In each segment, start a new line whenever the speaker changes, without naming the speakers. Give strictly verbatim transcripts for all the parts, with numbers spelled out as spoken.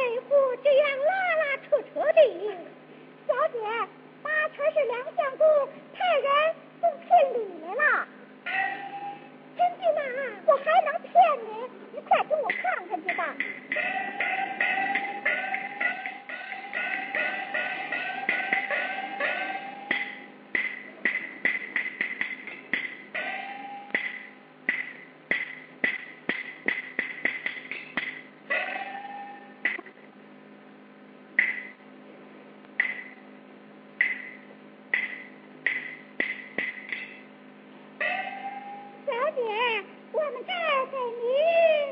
为何这样拉拉扯扯的？小姐，八成是梁相公派人送聘礼来了。真的吗？我还能骗你？你快给我看看去吧。小姐，我们这儿给您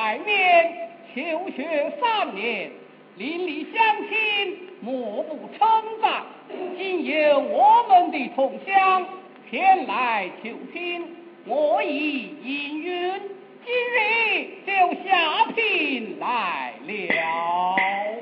外面求学三年，邻里乡亲莫不称赞。今有我们的同乡前来求亲，我已应允，今日就下聘来了。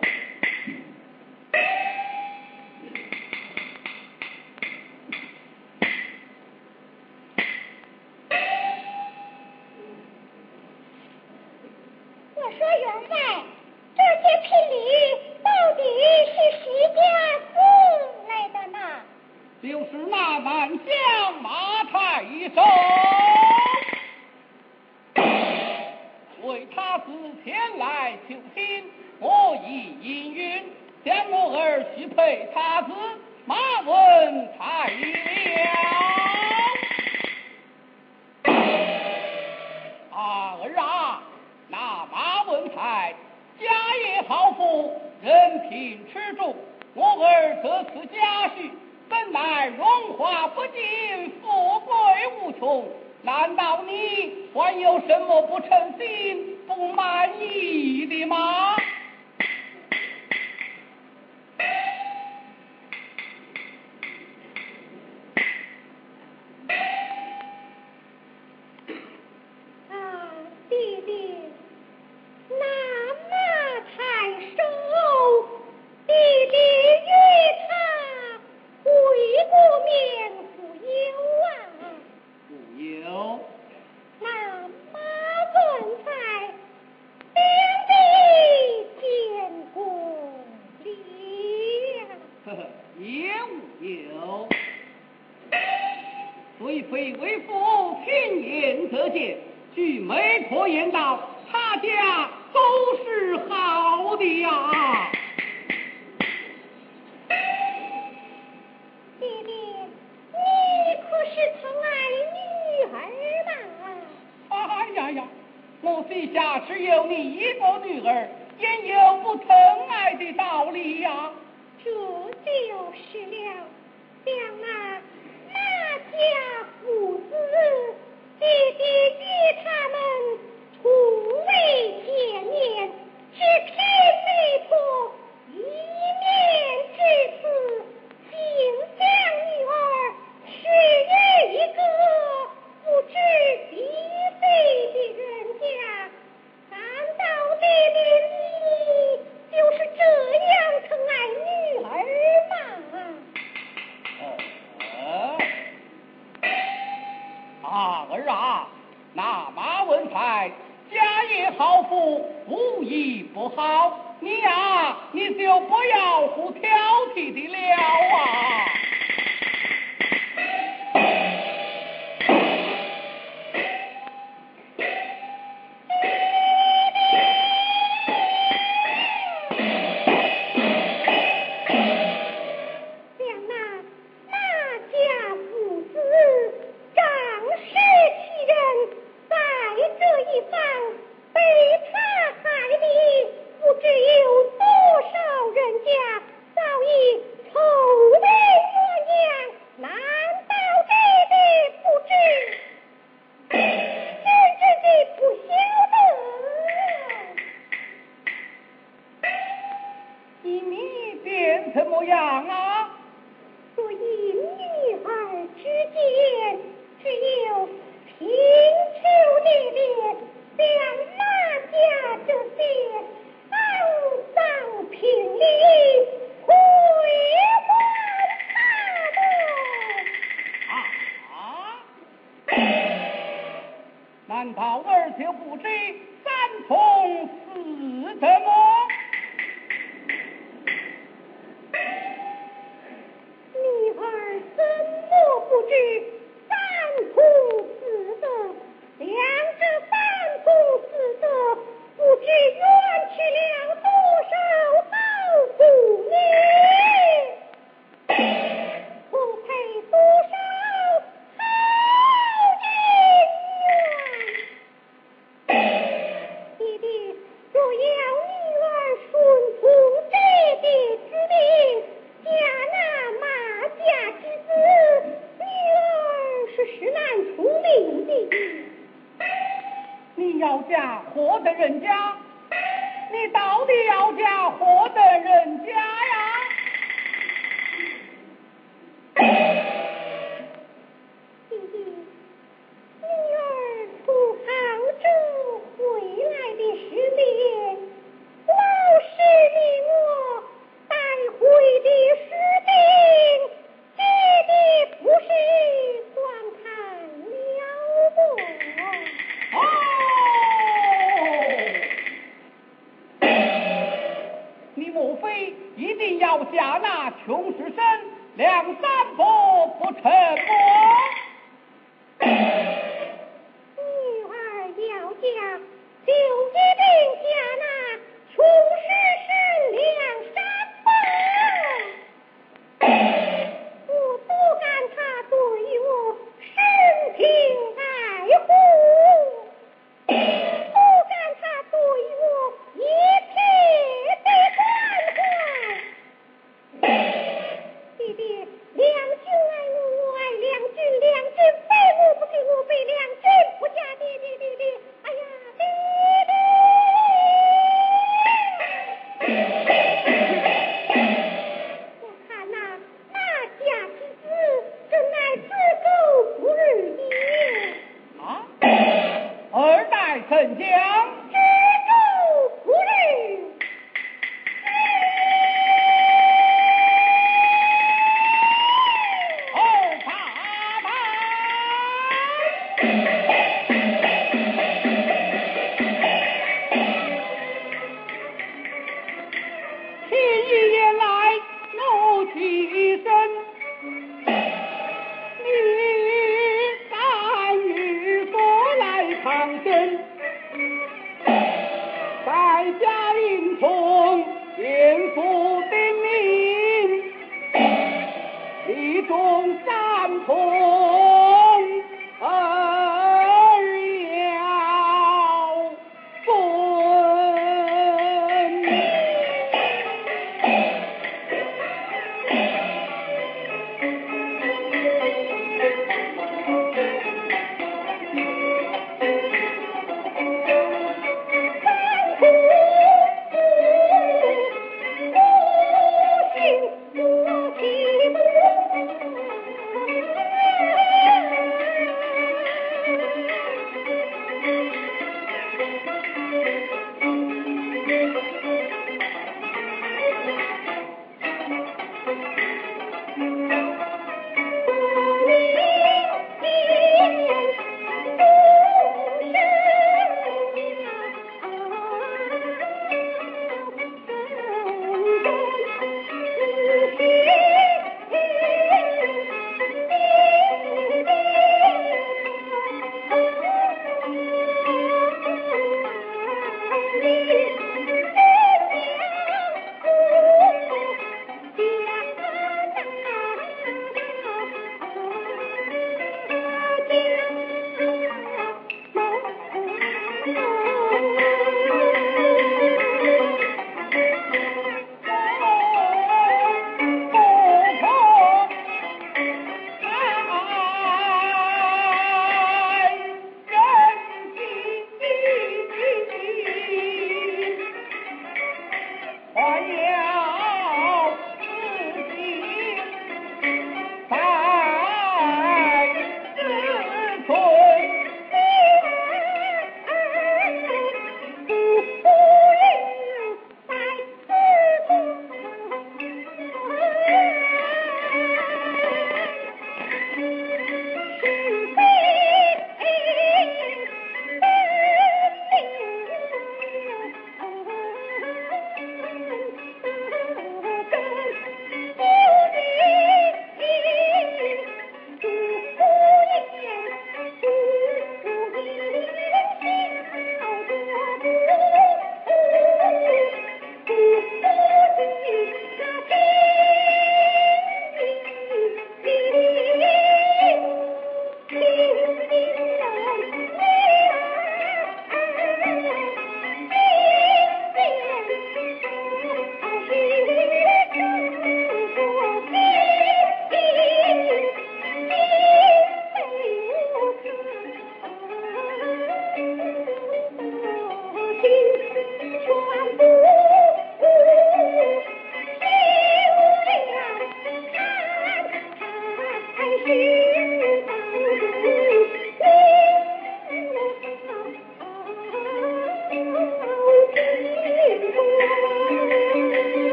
我说员外，这些聘礼到底是谁家送来的呢？
就是那满乡马太守，为他子前来求亲，我已应允，将我儿许配他子马文才了。啊儿啊，那马文才家业豪富，人品持重，我儿得此家婿，本来荣华不尽，富贵无穷，难道你还有什么不称心、不满意的吗？
啊，弟弟，那马太守，弟弟与他归过面不有啊？
不有。
那马文才两地见过礼呀？
呵呵，也无有。贵妃为父亲眼得见，据媒婆言道，他家都是好的呀。
弟弟，你可是疼爱女儿吗？
哎呀呀，我膝下只有你一个女儿，焉有不疼爱的道理呀？
这就是了，像那那家父子，弟弟与他们从未见面，只凭媒婆一面之词，竟将女儿视为一个不知彼非的人家。难道弟弟你就是这样疼爱女儿吗？
哦，啊儿啊，那马文才家业豪富，无一不好，你呀，你就不要胡挑剔的了啊。
像那那家父子仗势欺人，在这一方被他害的，不知有多少人家早已愁眉鸳鸯，难道弟弟不知？甚至的不晓得？
依你见怎么样啊？
所以女儿之间只有贫穷的脸，像那家这些肮脏聘礼会还他
啊？难道儿就不知三从四德么？
女儿怎么不知三从四德？两者三从四德，不知冤屈了多少好妇女，奉陪多少好姻缘。弟弟，若要你
嫁何等人家？你到底要嫁何等人家呀？
弟弟，女儿从杭州回来的时间，老师命我带回的诗经，写的不是光看了不？
哦，你莫非一定要嫁那穷书生梁山伯不成么？
女儿要嫁，就一定嫁那穷书生梁山伯。我不敢他对我深情爱护，不敢他对我一撇的关怀。弟弟，梁君爱我，我爱梁君，梁君非我不可，我非梁君不嫁。弟弟弟弟，哎呀，弟弟！我看呐，那家之子真乃自狗不如也。
啊，二代怎讲？
自狗不如。
二八八。天一年来怒气生，你敢与佛来抗争？在家营中严父叮咛，一众战痛而要尊。
我心我气不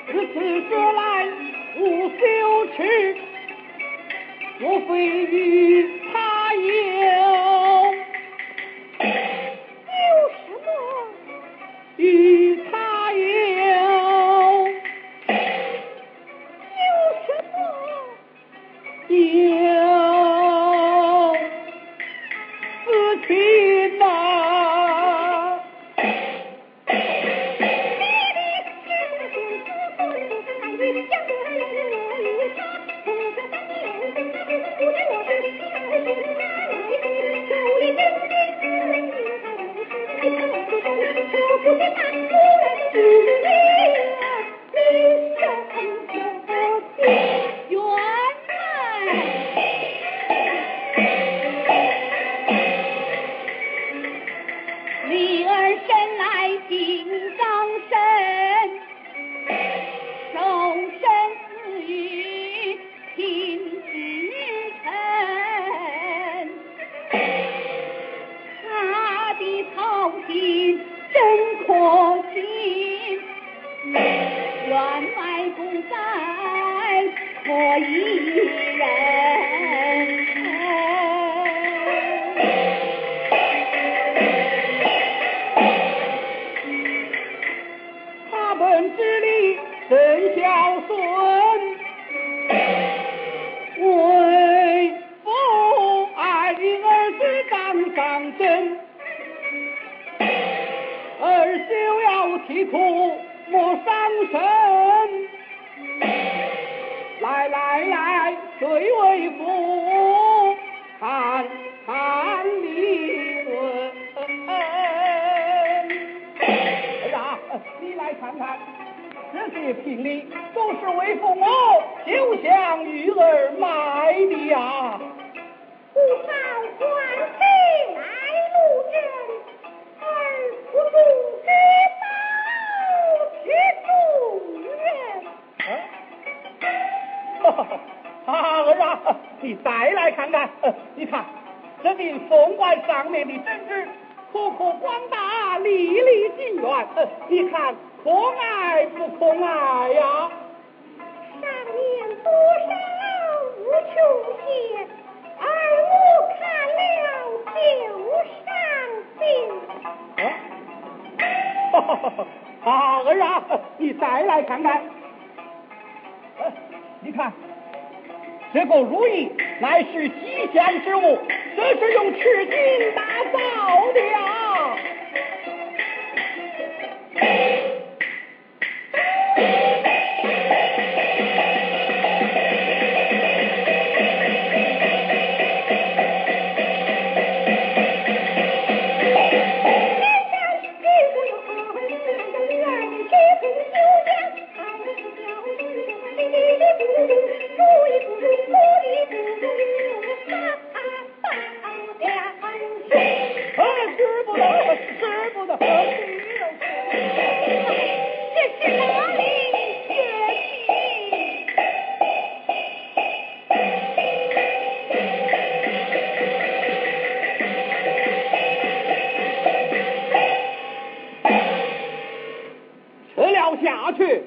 如此说来无羞耻，莫非与他有
有什么？
与他有
有什么？
有私情呐！
女儿生来金刚身，受身赐予亲之臣。他的操心真可信，员外不在可一人。
他本之力真孝顺，为父爱儿子当上阵，儿就要啼哭莫伤神。来来来，对为父看看理论。儿啊，你来看看，这些聘礼都是为父我就向玉儿买的呀。
不报官非来路政，而不助之宝之主人。
啊，儿啊，你再来看看，呃、你看这名封官上面的真旨，可可广大，粒粒尽圆，呃、你看可爱不可爱呀？
上面多少无穷些，而我看了就伤心。
啊，儿啊，你再来看看，呃、你看这个如意乃是吉祥之物，这是用赤金打造的呀。下去。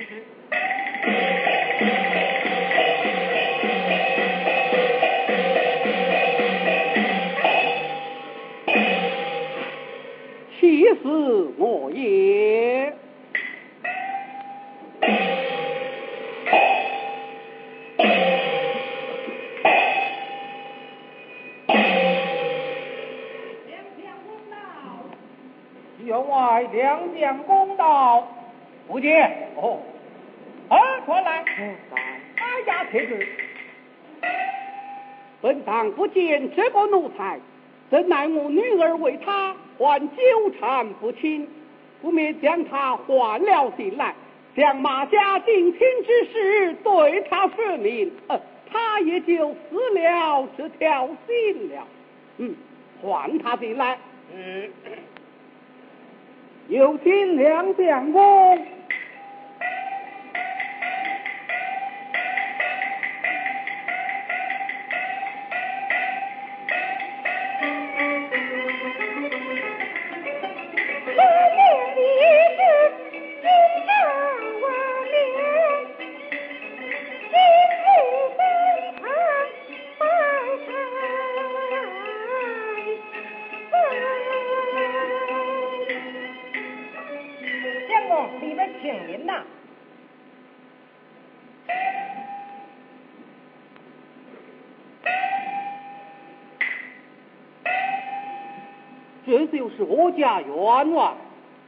其死我也。员外两将公道，不见哦。啊，传来，哀家帖旨。本当不见这个奴才，怎奈我女儿为他还纠缠不清，不免将他换了进来，将马家定亲之事对他说明，呃，他也就死了这条心了。嗯，换他进来。嗯。有请梁将公。
可怜的是今生我了。
姓名呐？
这就是我家冤枉。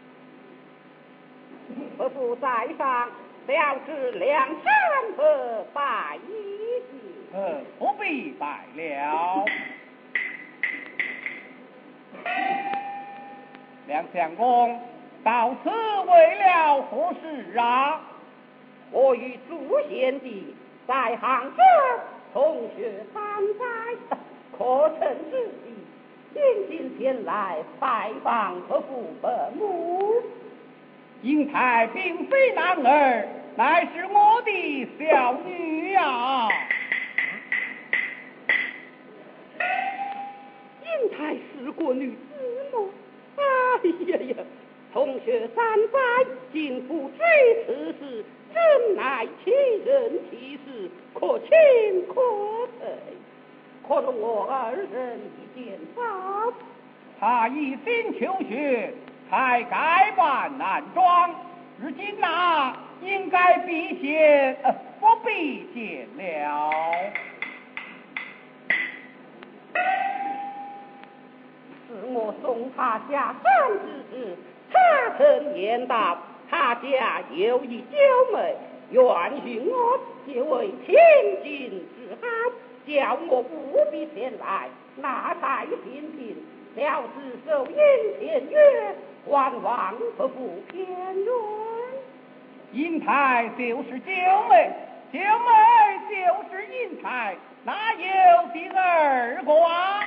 伯父在上，了知梁山伯拜一记。
呃，不必拜了。梁相公，到此为了何事啊？
我与朱贤弟在杭州同学三载，可曾知己？今今前来拜访伯父伯母。
英台并非男儿，乃是我的小女啊。
英台是个女子么？哎呀呀！同学三载，竟不知此事，真乃奇人奇事，可亲可佩。可容我二人一见吧。
他一心求学，才改扮男装，如今呐，应该避见，呃，不必见了。
是我送他下山之时，他曾言道，他家有一娇妹，愿许我结为千金之海，叫我务必前来，那才平平。了知受阴天约，还望伯父偏远。
英台就是九妹，九妹就是英台，哪有第二个啊？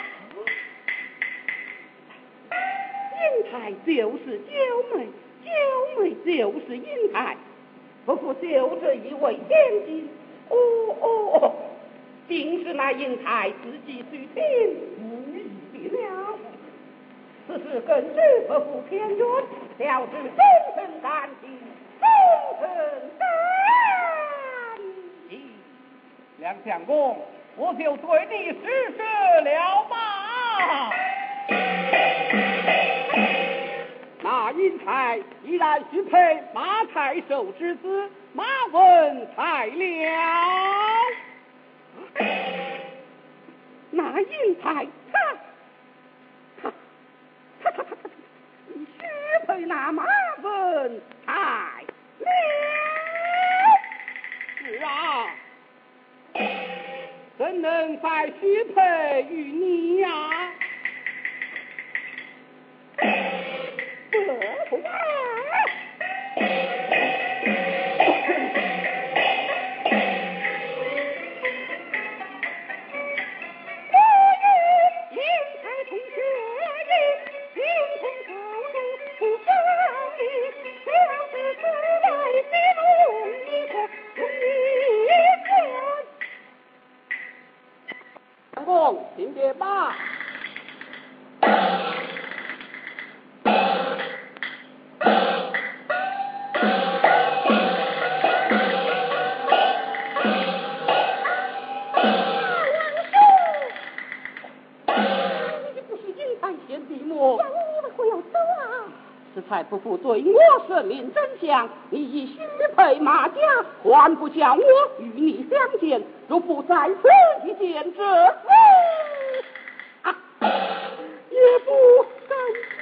英台就是九妹，九妹就是英台，伯父就这一位千金。哦哦哦，定是那英台自己随便无意的了。此事根据伯父偏远，了知终身感激，终身感激。
梁相公，我就对你施舍了吧。
那英台依然许配马太守之子马文才了。
那英台他他他他他他，你许配那马文才了？
是啊，怎能再许配于你呀、啊？
伯父啊！
请别吧。
此才不负对我说明真相，你已许配马家，还不叫我与你相见？若不在此一见这啊，也不敢。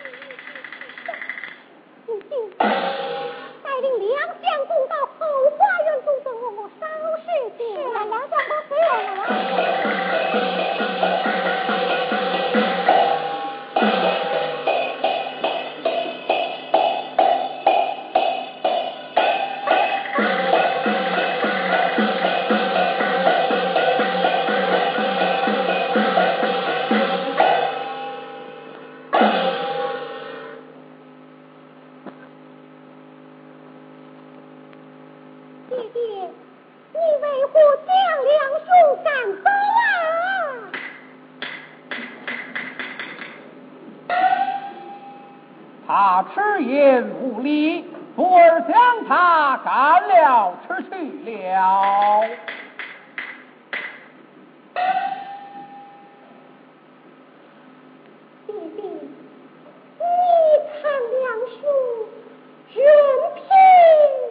父亲，带领两相公到后花园坐坐，稍事情。让两相公随我来。爹爹，你为何将梁兄赶走
啊？他迟言无礼，徒儿将他赶了出去了。
爹爹，你看梁兄任凭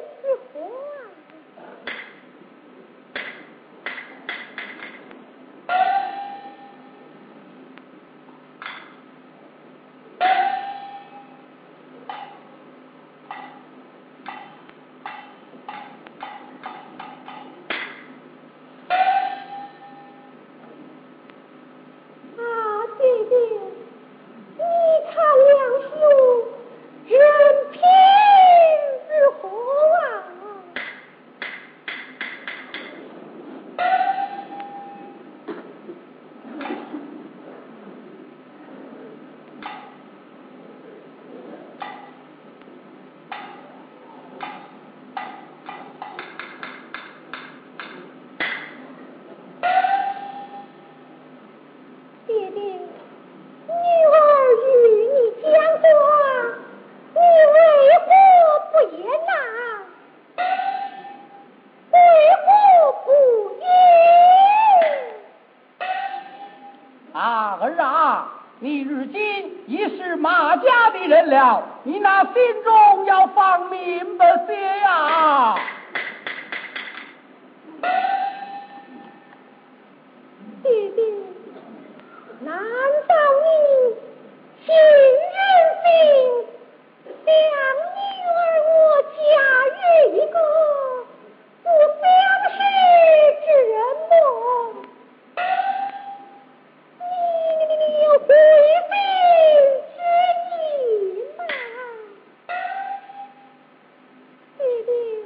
你如今已是马家的人了，你那心中要放明白些呀。
弟弟，难道你心忍心将女儿我嫁与一个不相识之人么？你有回避之意吗？弟弟，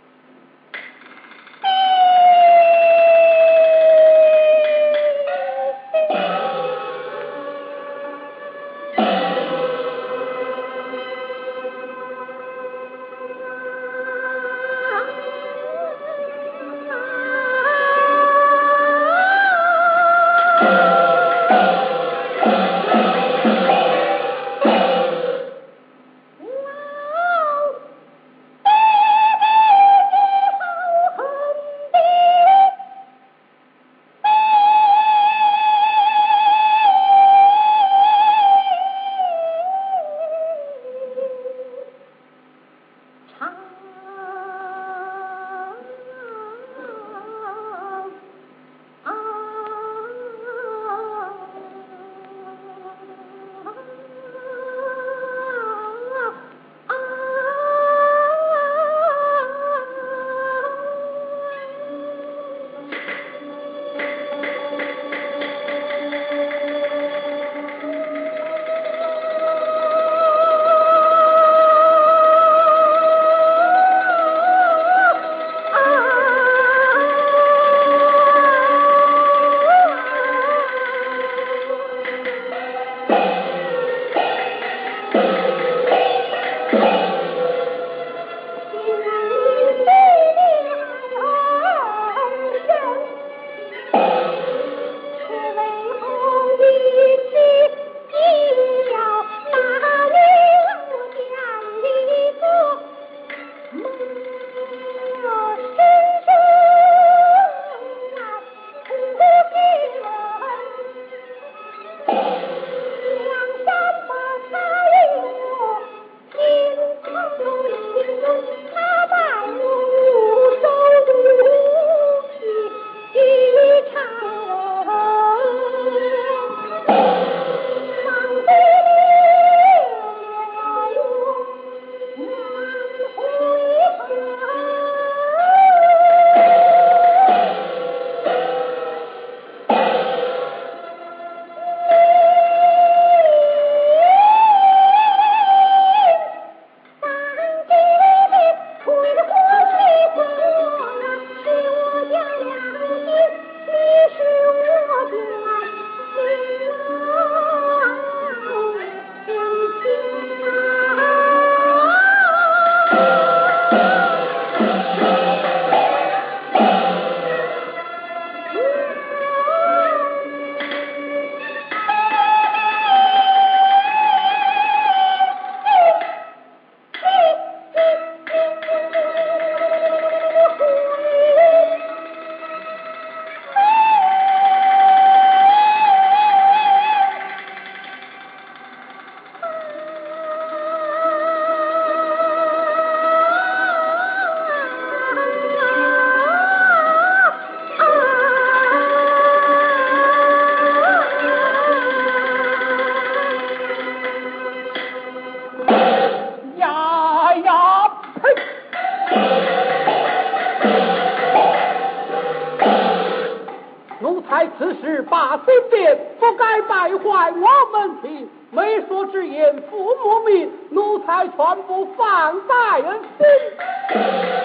此时把心变，不该败坏我门庭。媒妁之言，父母命，奴才全部放在心。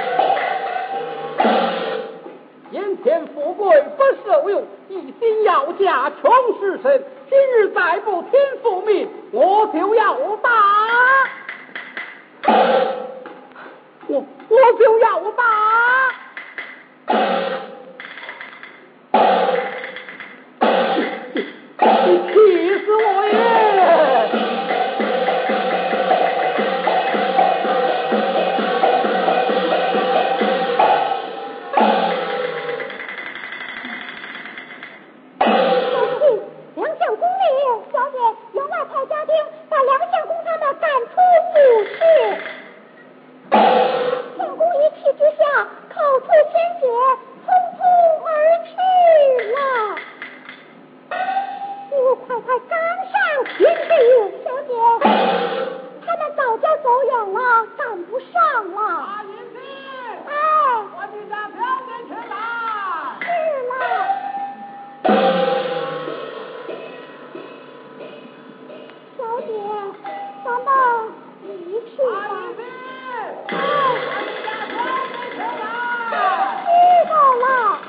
眼前富贵不受用，一心要嫁穷时辰。今日再不听父命，我就要打。我我就要打。气死我耶！
两相公理，小姐有他口吐鲜血，匆匆而去了。你快快赶上前去，小姐，他们早就走远了，赶不上了。
马云飞，
哎，
我去将小姐请来。
是了。小姐，咱们离去吧。
马云飞，
哎，
我去将小姐请来。
知道了。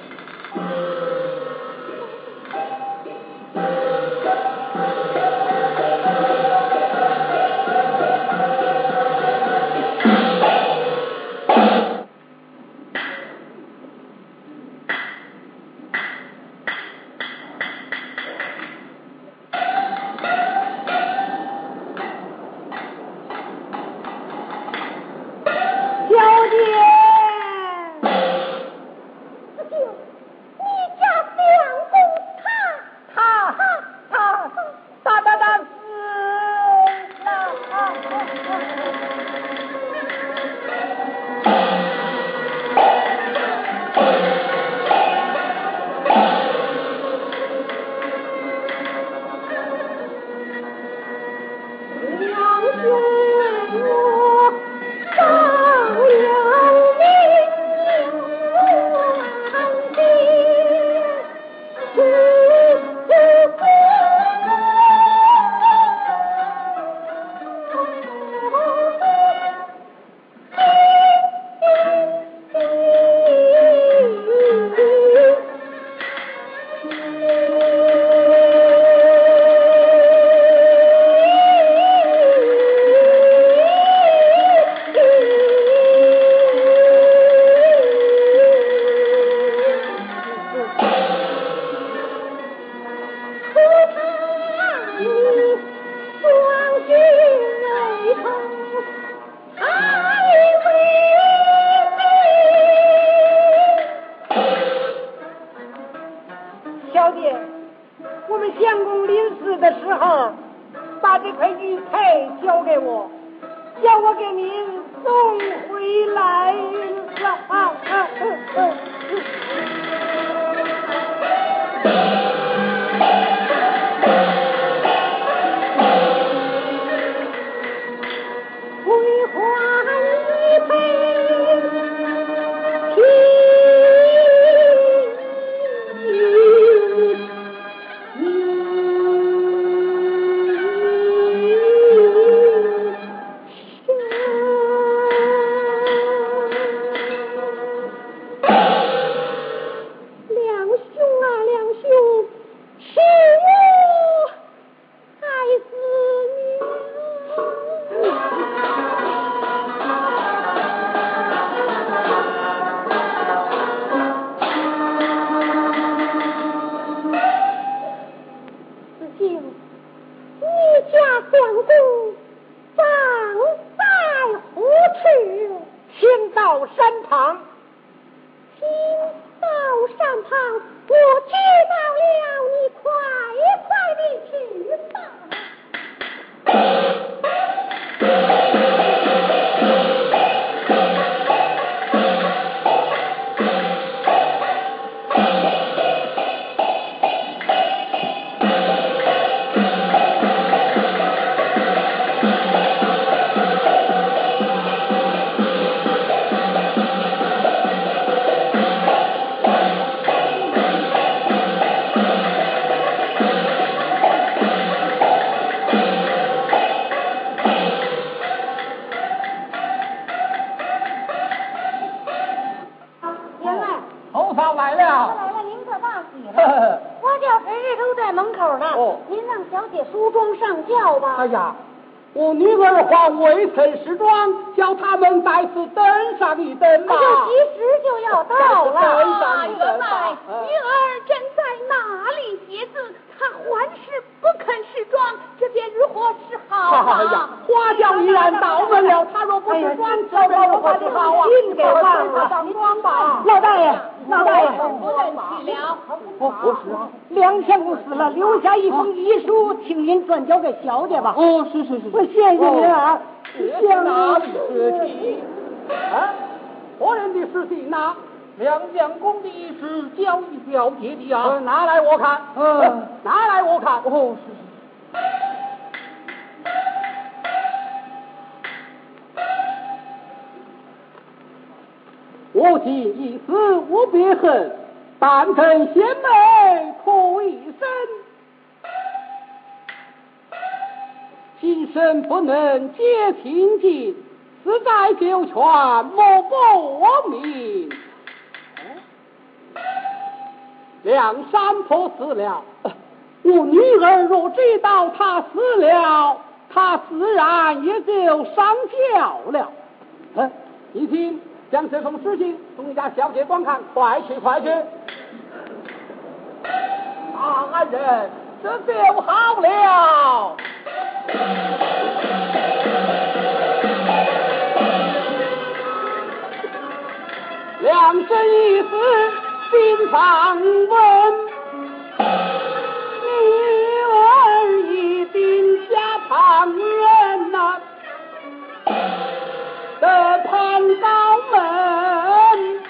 小姐，我们相公临死的时候，把这块玉佩交给我，叫我给您送回来了。啊啊啊啊
归还玉佩，两兄啊两兄，是我爱子女。子敬，你家相公正在何处？
请到山旁。
请到山旁，我知道了，你快快的去吧。
头上来了。
来了，您可大喜了。我叫谁谁都在门口呢。
哦，
您让小姐梳妆上轿吧。
哎呀，我女儿还未曾试妆，叫他们在此等上一等吧。
就及时就要到了。
啊，
原来女儿正在哪里写字？她还是不肯试妆，这便如何是好啊？
哎呀，花轿依然到门了，她若不是妆，这便如何是好啊？
信给忘了。
上妆吧。
老大爷，老大爷，
不认去了。
哦，不是啊，梁相公死了，留下一封遗书，请您转交给小姐吧。
哦，是是是，
我谢谢您啊，
谢哪里客气？啊，活人的情呐？
梁将公的意是交易表姐的啊，
呃，拿来我看。
嗯、
呃，拿来我看。
哦，是是。
我今一死无别恨，但恨贤妹苦一生，今生不能结亲近，死在九泉莫不明。梁山坡死了，我女儿若知道他死了，她自然也就上轿了。嗯，一听将这封书信送你家小姐观看，快去快去！啊，安人，这就好了。两生一死心常问，女儿一定下旁人呐、得攀高门，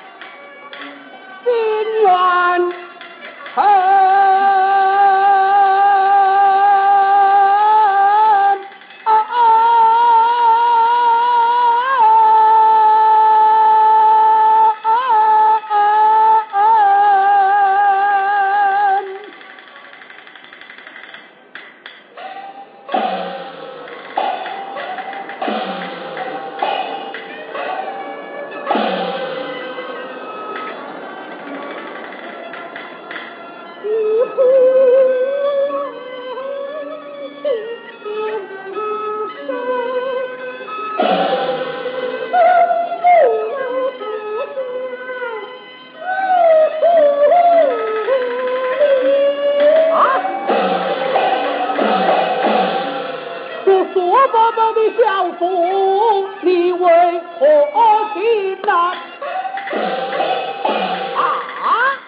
心愿成。小妇，你为何听呐？啊！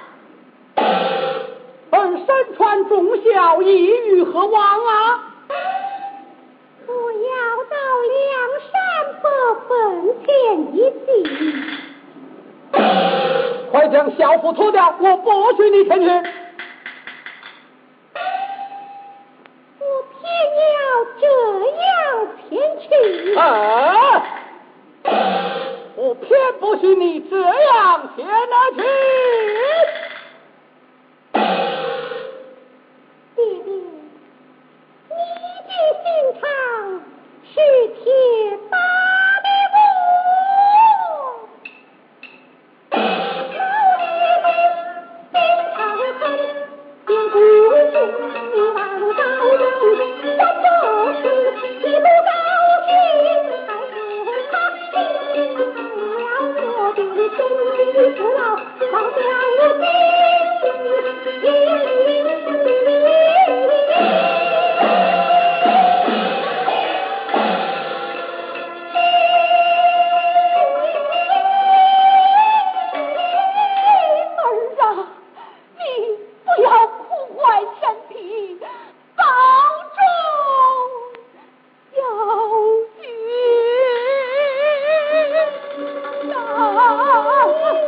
本身传忠孝，意欲何往啊？
我要到梁山伯坟前一祭。
快将小妇脱掉，我不许你前去。啊！我偏不许你这样前了去。
爹爹，你的心肠是铁打的我，老爹心肠狠，便不信你王高人，我不是你不高兴。不老老将军，儿啊，你不要苦坏身体，保重小军啊！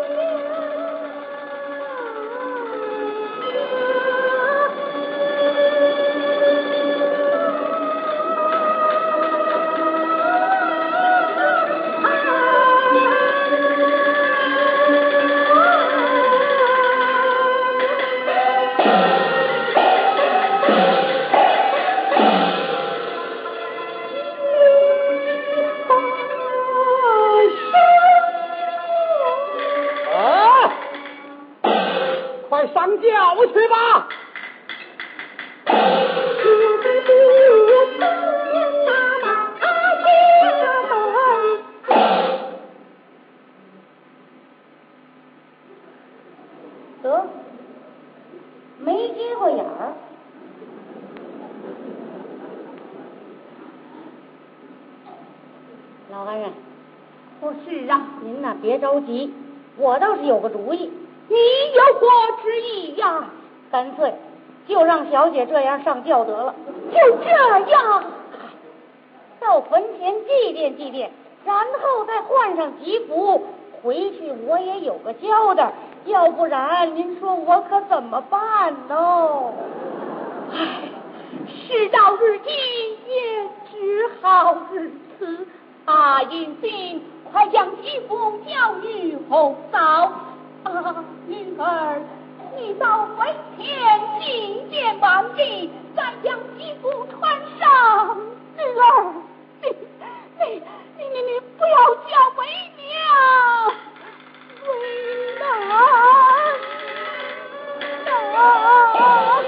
上轿去吧！
得，没接过眼儿。老安人，
我是啊，
您呐别着急，我倒是有个主意。
你有何之意呀？
干脆就让小姐这样上轿得了。
就这样，
到坟前祭奠祭奠，然后再换上吉服，
回去我也有个交代，要不然您说我可怎么办呢？唉，事到如今也只好如此。啊，银心，快将继父交于后嫂。啊，女儿，你到坟前觐见完毕，再将继父穿上。女儿，你你你你你不要叫为娘，为难难。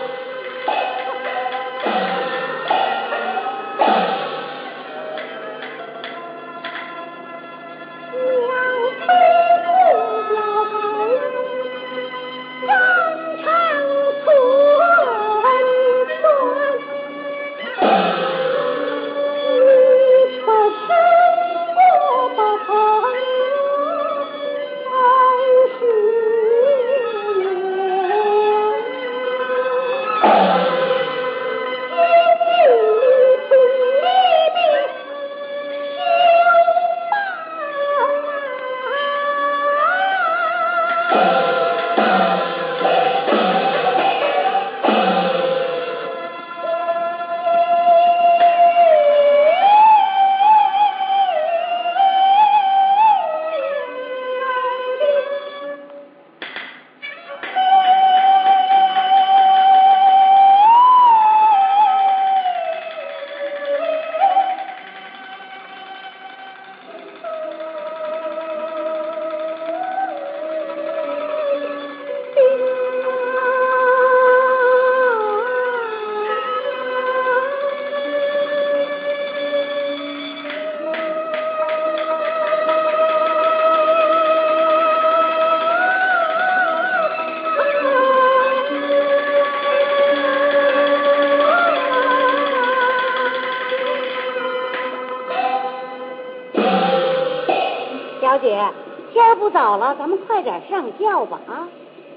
小姐，天儿不早了，咱们快点上轿吧啊！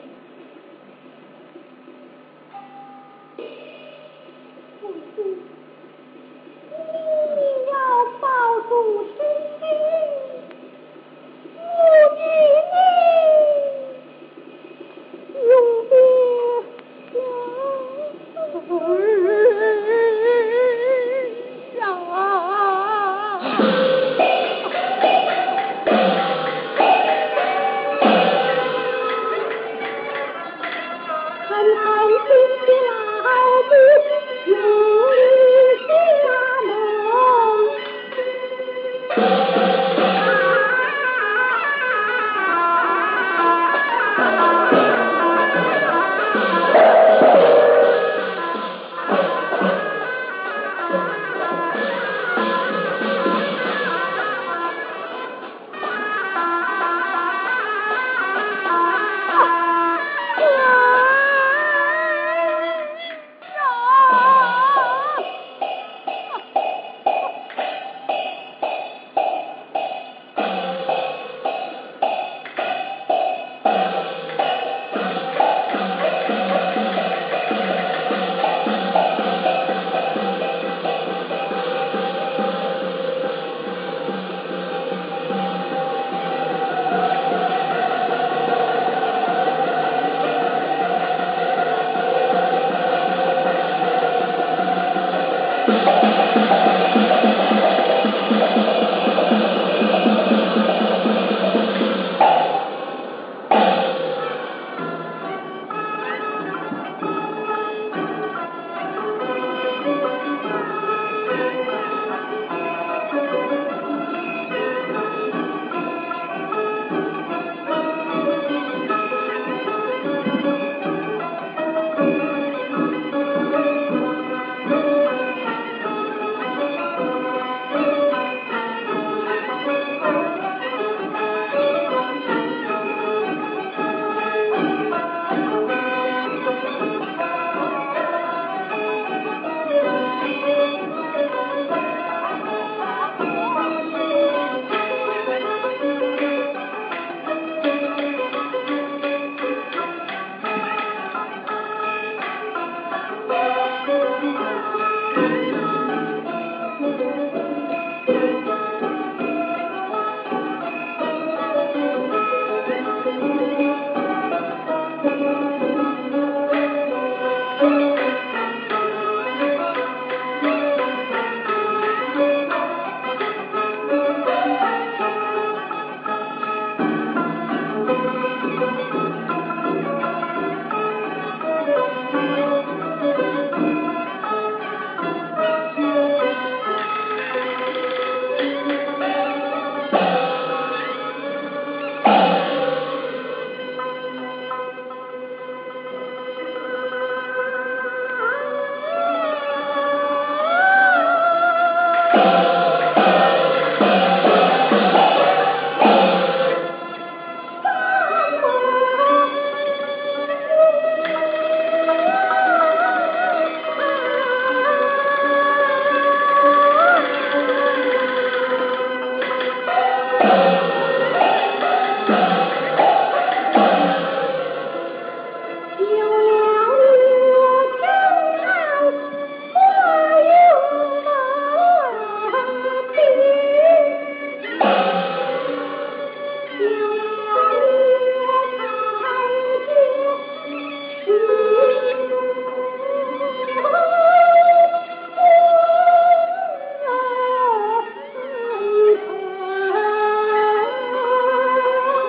你要保住身心，母与你永别相让。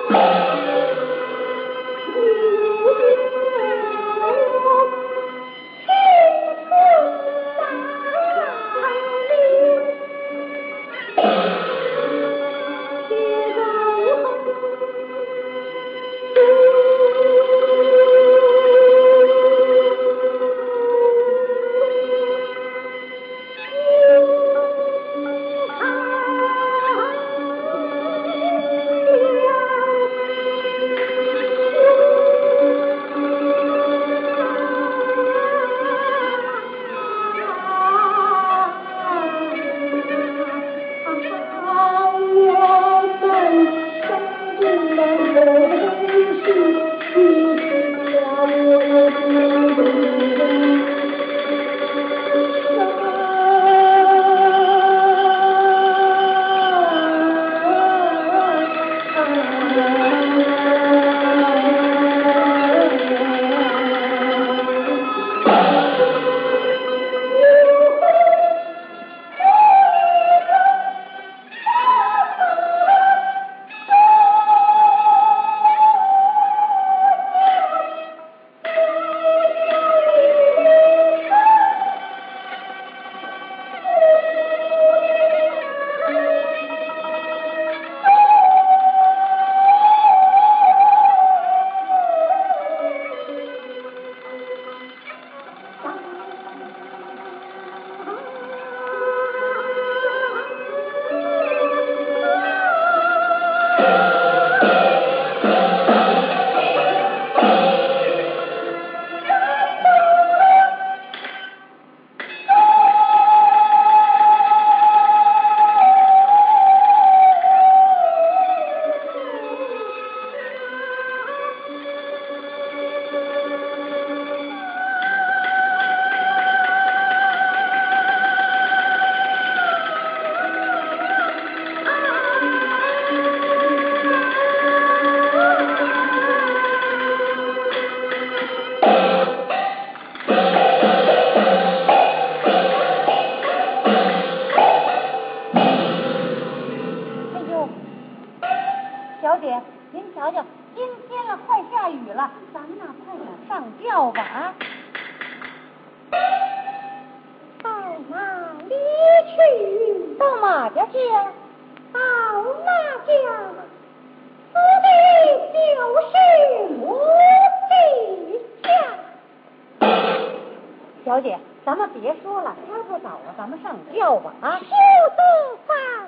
小姐，咱们别说了，天不早了，咱们上轿吧啊！
休得烦